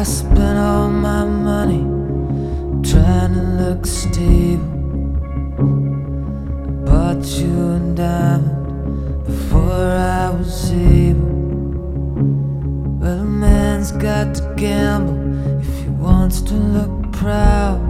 I spent all my money trying to look stable. I bought you a diamond before I was able. Well, a man's got to gamble if he wants to look proud.